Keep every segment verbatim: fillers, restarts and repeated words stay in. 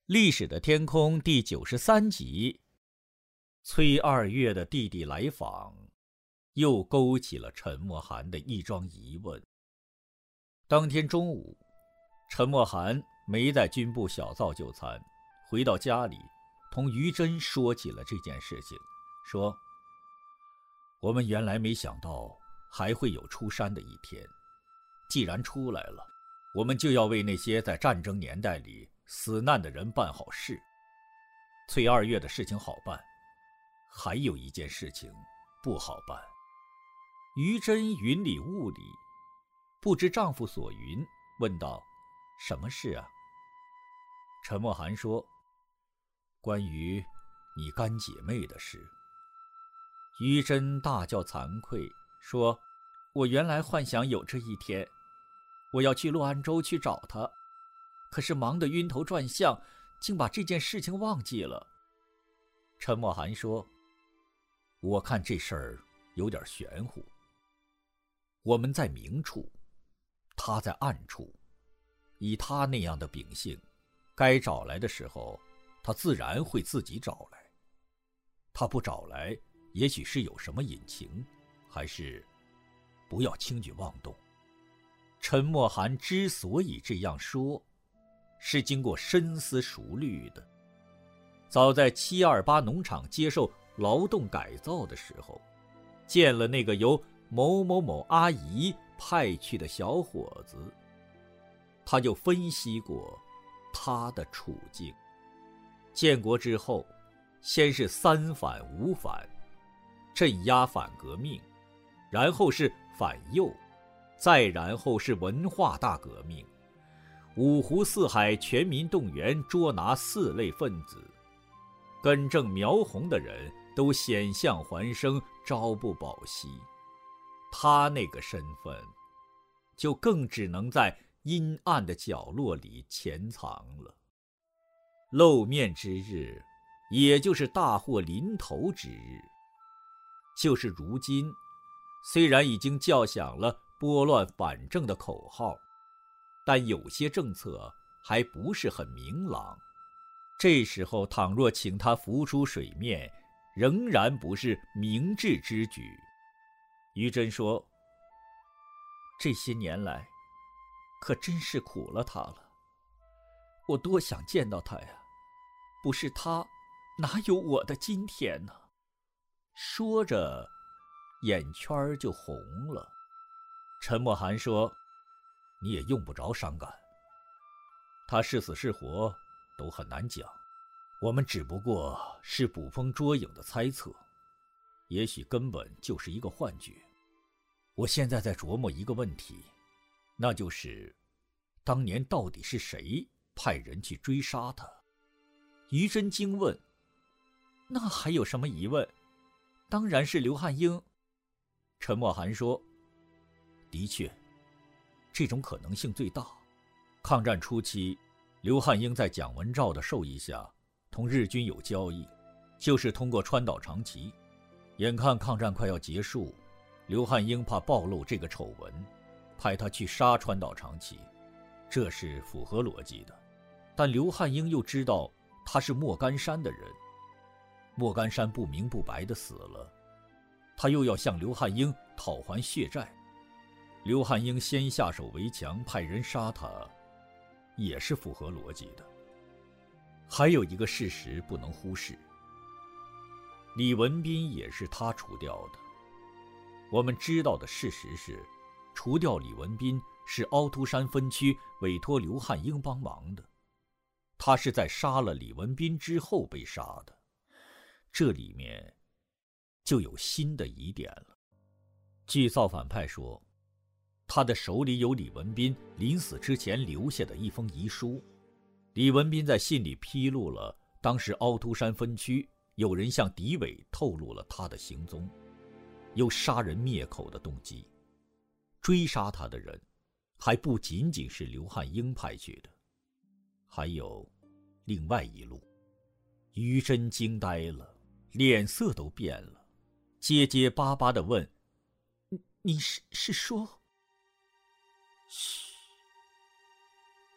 历史的天空第九十三集，崔二月的弟弟来访，又勾起了陈默涵的一桩疑问。当天中午，陈默涵没在军部小灶就餐，回到家里，同于真说起了这件事情，说：“我们原来没想到还会有出山的一天，既然出来了，我们就要为那些在战争年代里死难的人办好事。崔二月的事情好办，还有一件事情不好办。”于真云里雾里，不知丈夫所云，问道：“什么事啊？”陈默涵说：“关于你干姐妹的事。”于真大叫惭愧，说：“我原来幻想有这一天，我要去洛安州去找她，可是忙得晕头转向，竟把这件事情忘记了。”陈默涵说：“我看这事儿有点玄乎。我们在明处，他在暗处，以他那样的秉性，该找来的时候，他自然会自己找来。他不找来，也许是有什么隐情，还是不要轻举妄动。”陈默涵之所以这样说，是经过深思熟虑的。早在七二八农场接受劳动改造的时候，见了那个由某某某阿姨派去的小伙子，他就分析过他的处境。建国之后，先是三反五反，镇压反革命，然后是反右，再然后是文化大革命，五湖四海全民动员捉拿四类分子，根正苗红的人都险象环生，朝不保夕。他那个身份，就更只能在阴暗的角落里潜藏了。露面之日，也就是大祸临头之日。就是如今，虽然已经叫响了拨乱反正的口号，但有些政策还不是很明朗。这时候倘若请他浮出水面，仍然不是明智之举。于真说：“这些年来，可真是苦了他了。我多想见到他呀，不是他，哪有我的今天呢？”说着，眼圈就红了。陈默涵说：“你也用不着伤感，他是死是活都很难讲，我们只不过是捕风捉影的猜测，也许根本就是一个幻觉。我现在在琢磨一个问题，那就是当年到底是谁派人去追杀他？”于真惊问：“那还有什么疑问？当然是刘汉英。”陈默涵说：“的确，这种可能性最大。抗战初期，刘汉英在蒋文照的授意下，同日军有交易，就是通过川岛长崎。眼看抗战快要结束，刘汉英怕暴露这个丑闻，派他去杀川岛长崎，这是符合逻辑的。但刘汉英又知道他是莫干山的人，莫干山不明不白地死了，他又要向刘汉英讨还血债。刘汉英先下手为强，派人杀他，也是符合逻辑的。还有一个事实不能忽视，李文斌也是他除掉的。我们知道的事实是，除掉李文斌是凹凸山分区委托刘汉英帮忙的，他是在杀了李文斌之后被杀的。这里面就有新的疑点了。据造反派说，他的手里有李文斌临死之前留下的一封遗书，李文斌在信里披露了当时凹凸山分区有人向敌伪透露了他的行踪，有杀人灭口的动机。追杀他的人还不仅仅是刘汉英派去的，还有另外一路。于真惊呆了，脸色都变了，结结巴巴地问：“你你是是说？”嘘。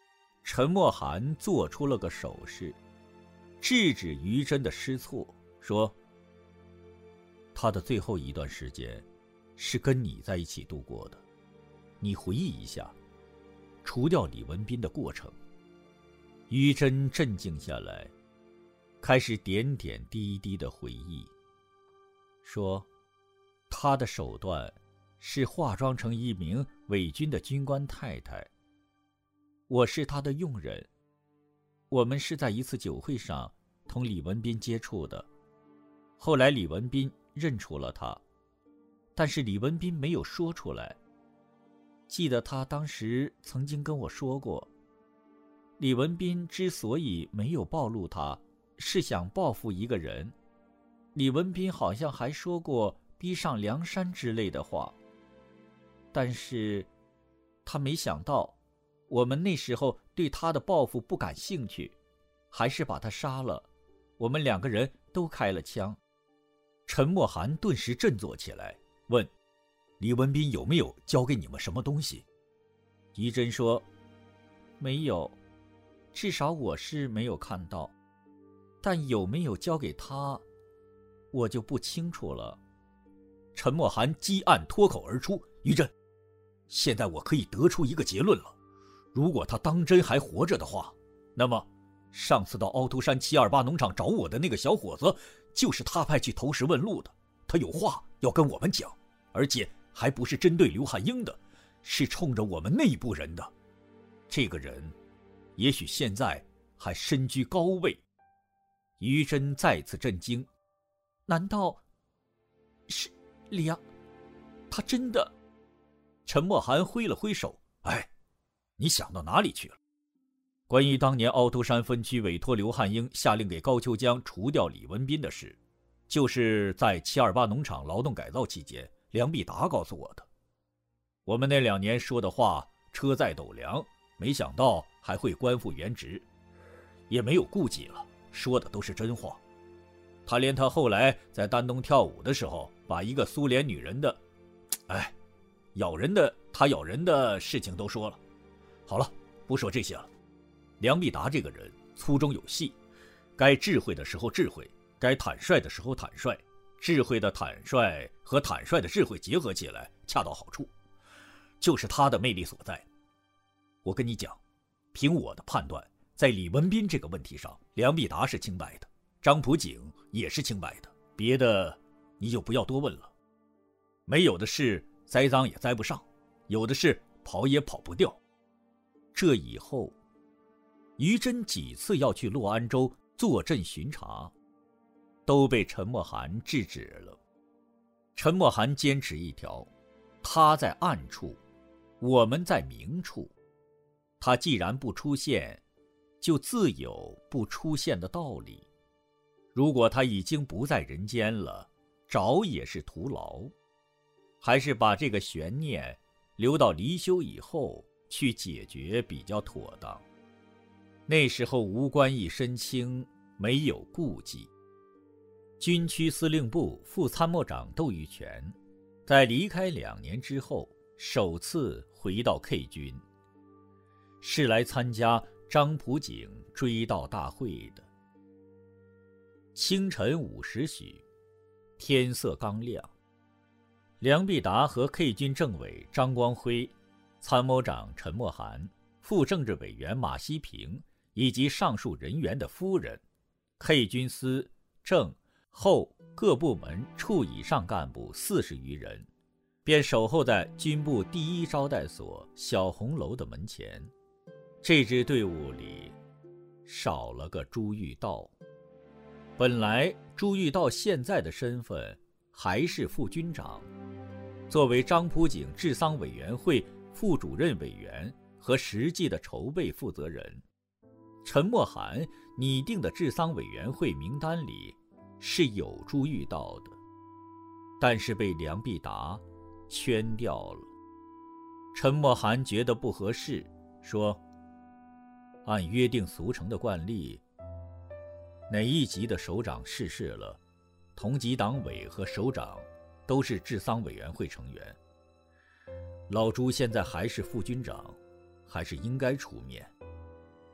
陈默涵做出了个手势，制止于真的失措，说：他的最后一段时间是跟你在一起度过的，你回忆一下除掉李文斌的过程。于真镇静下来，开始点点滴滴的回忆，说他的手段是化妆成一名伪军的军官太太，我是他的佣人，我们是在一次酒会上同李文斌接触的，后来李文斌认出了他，但是李文斌没有说出来。记得他当时曾经跟我说过，李文斌之所以没有暴露他，是想报复一个人。李文斌好像还说过逼上梁山之类的话，但是他没想到我们那时候对他的报复不感兴趣，还是把他杀了，我们两个人都开了枪。陈默涵顿时振作起来，问李文斌有没有交给你们什么东西。于真说没有，至少我是没有看到，但有没有交给他我就不清楚了。陈默涵激按脱口而出，于真，现在我可以得出一个结论了，如果他当真还活着的话，那么上次到凹凸山七二八农场找我的那个小伙子就是他派去投石问路的，他有话要跟我们讲，而且还不是针对刘汉英的，是冲着我们内部人的。这个人也许现在还身居高位。于真再次震惊，难道是梁？他真的？陈默涵挥了挥手，哎，你想到哪里去了？关于当年凹凸山分区委托刘汉英下令给高秋江除掉李文斌的事，就是在七二八农场劳动改造期间梁必达告诉我的。我们那两年说的话车载斗量，没想到还会官复原职，也没有顾忌了，说的都是真话。他连他后来在丹东跳舞的时候把一个苏联女人的哎，咬人的他咬人的事情都说了。好了，不说这些了。梁必达这个人粗中有细，该智慧的时候智慧，该坦率的时候坦率，智慧的坦率和坦率的智慧结合起来恰到好处，就是他的魅力所在。我跟你讲，凭我的判断，在李文斌这个问题上，梁必达是清白的，张普景也是清白的，别的你就不要多问了。没有的事栽赃也栽不上，有的事跑也跑不掉。这以后于真几次要去洛安州坐镇巡查，都被陈默涵制止了。陈默涵坚持一条，他在暗处，我们在明处，他既然不出现，就自有不出现的道理。如果他已经不在人间了，找也是徒劳，还是把这个悬念留到离休以后去解决比较妥当。那时候吴官一身轻，没有顾忌。军区司令部副参谋长窦玉泉在离开两年之后首次回到 K 军，是来参加张普景追悼大会的。清晨五时许，天色刚亮，梁必达和 K 军政委张光辉、参谋长陈默涵、副政治委员马希平以及上述人员的夫人、K 军司、政、后各部门处以上干部四十余人，便守候在军部第一招待所小红楼的门前。这支队伍里少了个朱玉道。本来朱玉道现在的身份还是副军长，作为张普景治丧委员会副主任委员和实际的筹备负责人，陈默涵拟定的治丧委员会名单里是有朱玉道的，但是被梁必达圈掉了。陈默涵觉得不合适，说按约定俗成的惯例，哪一级的首长逝世了，同级党委和首长都是治丧委员会成员。老朱现在还是副军长，还是应该出面。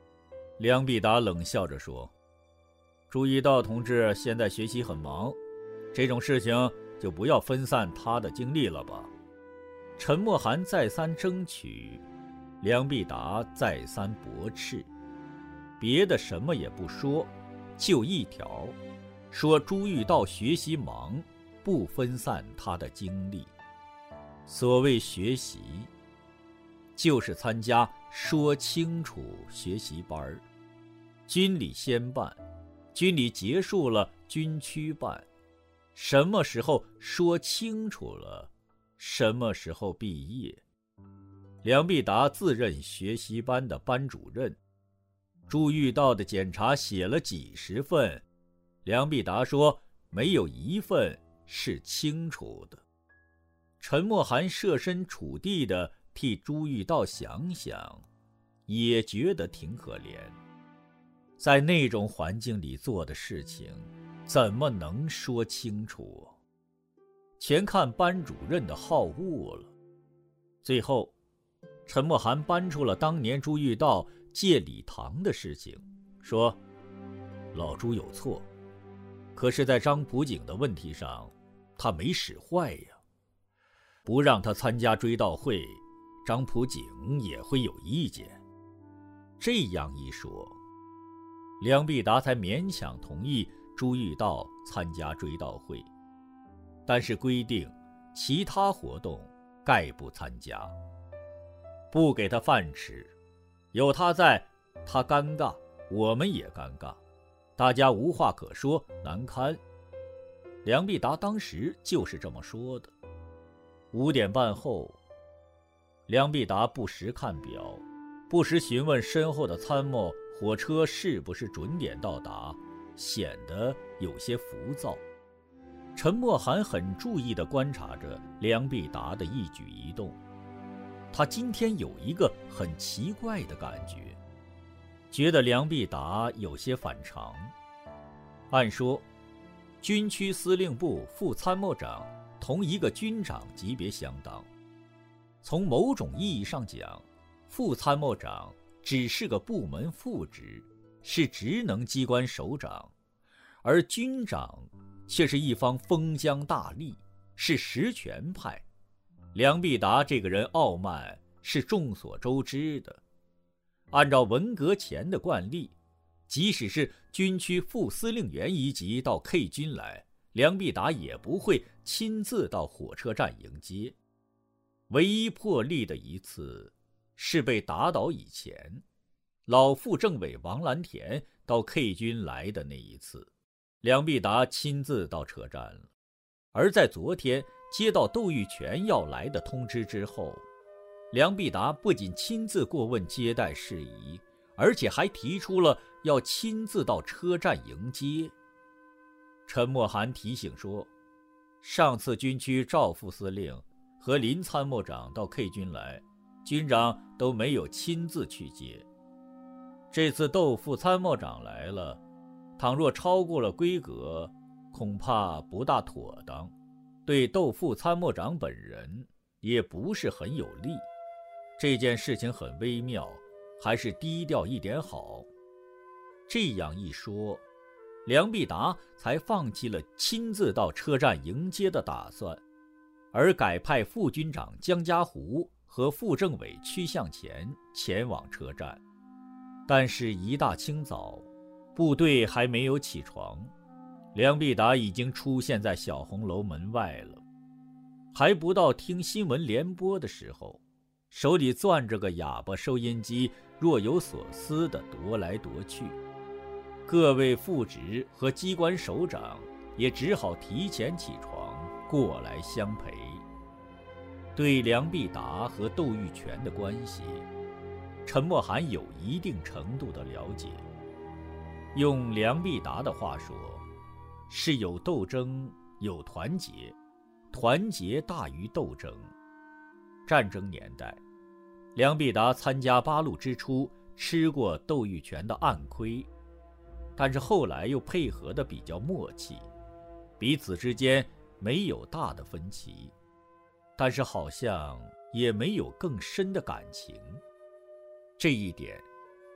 梁必达冷笑着说：“朱一道同志现在学习很忙，这种事情就不要分散他的精力了吧。”陈默涵再三争取，梁必达再三驳斥，别的什么也不说，就一条，说朱玉道学习忙，不分散他的精力。所谓学习，就是参加说清楚学习班，军里先办，军里结束了军区办，什么时候说清楚了，什么时候毕业。梁必达自任学习班的班主任，朱玉道的检查写了几十份，梁必达说没有一份是清楚的。陈默涵设身处地地替朱玉道想想，也觉得挺可怜。在那种环境里做的事情，怎么能说清楚？全看班主任的好恶了。最后，陈默涵搬出了当年朱玉道借礼堂的事情，说老朱有错，可是在张普景的问题上，他没使坏呀。不让他参加追悼会，张普景也会有意见。这样一说，梁必达才勉强同意朱玉道参加追悼会，但是规定其他活动概不参加，不给他饭吃，有他在，他尴尬，我们也尴尬，大家无话可说，难堪。梁必达当时就是这么说的。五点半后，梁必达不时看表，不时询问身后的参谋火车是不是准点到达，显得有些浮躁。陈默涵很注意地观察着梁必达的一举一动，他今天有一个很奇怪的感觉，觉得梁必达有些反常。按说，军区司令部副参谋长同一个军长级别相当，从某种意义上讲，副参谋长只是个部门副职，是职能机关首长，而军长却是一方封疆大吏，是实权派。梁必达这个人傲慢是众所周知的。按照文革前的惯例，即使是军区副司令员一级到 K 军来，梁必达也不会亲自到火车站迎接。唯一破例的一次是被打倒以前，老副政委王蓝田到 K 军来的那一次，梁必达亲自到车站了。而在昨天接到窦玉泉要来的通知之后，梁必达不仅亲自过问接待事宜，而且还提出了要亲自到车站迎接。陈默涵提醒说，上次军区赵副司令和林参谋长到 K 军来，军长都没有亲自去接。这次窦副参谋长来了，倘若超过了规格，恐怕不大妥当，对窦副参谋长本人也不是很有利。这件事情很微妙，还是低调一点好。这样一说，梁必达才放弃了亲自到车站迎接的打算，而改派副军长江家湖和副政委曲向前前往车站。但是一大清早，部队还没有起床，梁必达已经出现在小红楼门外了。还不到听新闻联播的时候，手里攥着个哑巴收音机，若有所思地踱来踱去。各位副职和机关首长也只好提前起床过来相陪。对梁必达和窦玉泉的关系，陈默涵有一定程度的了解。用梁必达的话说，是有斗争，有团结，团结大于斗争。战争年代，梁必达参加八路之初吃过窦玉泉的暗亏，但是后来又配合得比较默契，彼此之间没有大的分歧，但是好像也没有更深的感情。这一点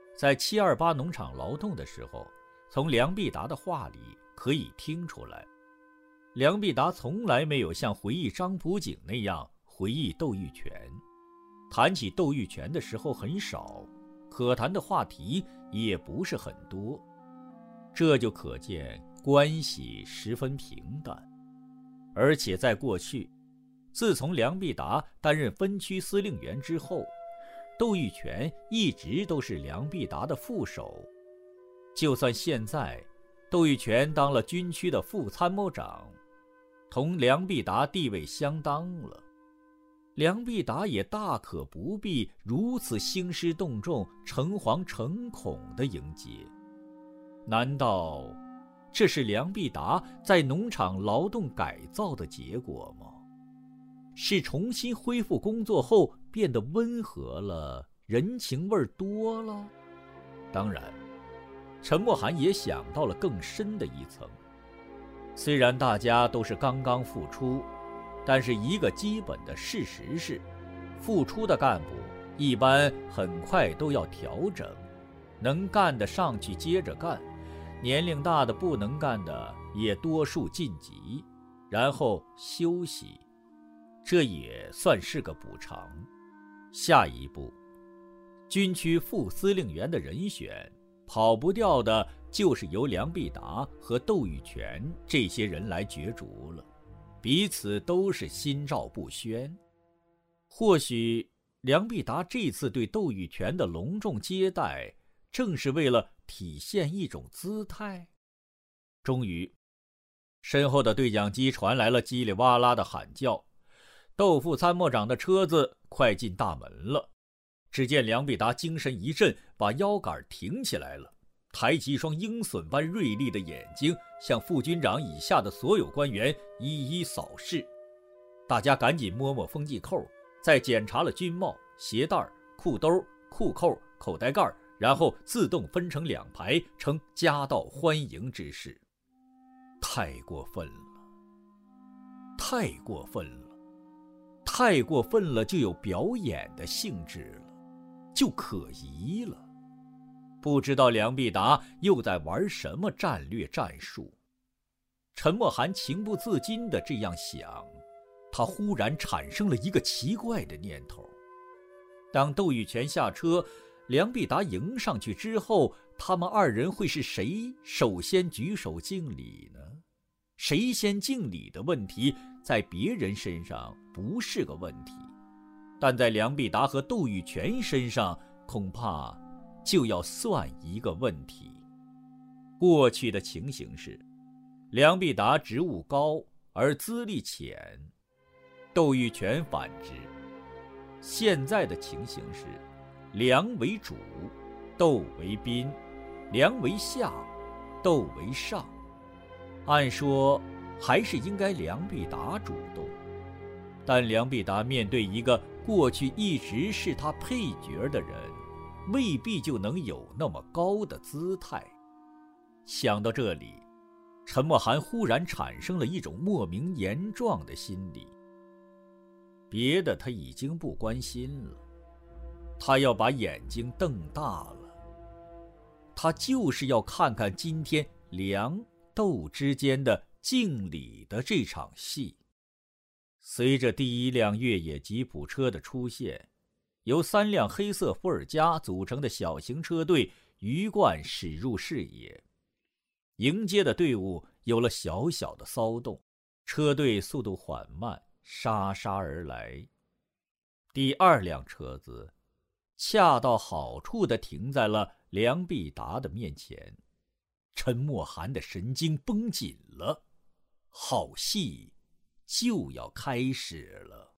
在七二八农场劳动的时候，从梁必达的话里可以听出来，梁必达从来没有像回忆张朴槿那样回忆窦玉泉。谈起窦玉泉的时候很少，可谈的话题也不是很多，这就可见关系十分平淡。而且在过去，自从梁必达担任分区司令员之后，窦玉泉一直都是梁必达的副手。就算现在窦玉泉当了军区的副参谋长，同梁必达地位相当了，梁必达也大可不必如此兴师动众、诚惶诚恐地迎接。难道这是梁必达在农场劳动改造的结果吗？是重新恢复工作后变得温和了，人情味多了？当然，陈默涵也想到了更深的一层。虽然大家都是刚刚复出，但是一个基本的事实是，复出的干部一般很快都要调整，能干的上去接着干，年龄大的不能干的也多数晋级，然后休息，这也算是个补偿。下一步，军区副司令员的人选，跑不掉的就是由梁必达和窦玉泉这些人来角逐了，彼此都是心照不宣。或许梁必达这次对窦玉泉的隆重接待，正是为了体现一种姿态。终于，身后的对讲机传来了叽里哇啦的喊叫，窦副参谋长的车子快进大门了。只见梁必达精神一振，把腰杆挺起来了，抬起一双鹰隼般锐利的眼睛，向副军长以下的所有官员一一扫视。大家赶紧摸摸风纪扣，再检查了军帽、鞋带、裤兜、裤扣、口袋盖，然后自动分成两排，呈夹道欢迎之势。太过分了，太过分了，太过分了，就有表演的性质了，就可疑了。不知道梁必达又在玩什么战略战术。陈默涵情不自禁地这样想，他忽然产生了一个奇怪的念头。当窦玉泉下车，梁必达迎上去之后，他们二人会是谁首先举手敬礼呢？谁先敬礼的问题，在别人身上不是个问题，但在梁必达和窦玉泉身上，恐怕就要算一个问题。过去的情形是，梁必达职务高而资历浅，窦玉泉反之。现在的情形是，梁为主，窦为宾，梁为下，窦为上。按说还是应该梁必达主动，但梁必达面对一个过去一直是他配角的人，未必就能有那么高的姿态。想到这里，陈默涵忽然产生了一种莫名严壮的心理。别的他已经不关心了，他要把眼睛瞪大了，他就是要看看今天梁窦之间的敬礼的这场戏。随着第一辆越野吉普车的出现，由三辆黑色伏尔加组成的小型车队鱼贯驶入视野。迎接的队伍有了小小的骚动，车队速度缓慢，沙沙而来。第二辆车子恰到好处地停在了梁必达的面前。陈默涵的神经绷紧了，好戏就要开始了。